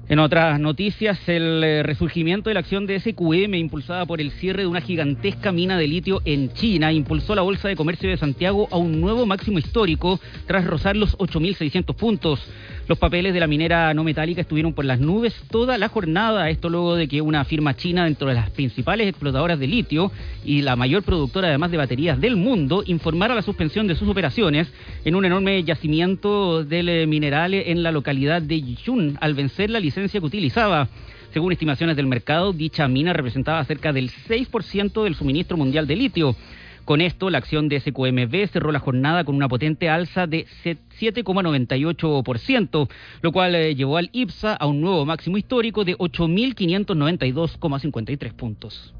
En otras noticias, el resurgimiento de la acción de SQM, impulsada por el cierre de una gigantesca mina de litio en China, impulsó la Bolsa de Comercio de Santiago a un nuevo máximo histórico tras rozar los 8.600 puntos. Los papeles de la minera no metálica estuvieron por las nubes toda la jornada, esto luego de que una firma china dentro de las principales explotadoras de litio y la mayor productora además de baterías del mundo informara la suspensión de sus operaciones en un enorme yacimiento del mineral en la localidad de Yichun, al vencer la licencia que utilizaba. Según estimaciones del mercado, dicha mina representaba cerca del 6% del suministro mundial de litio. Con esto, la acción de SQMB cerró la jornada con una potente alza de 7,98%, lo cual llevó al IPSA a un nuevo máximo histórico de 8.592,53 puntos.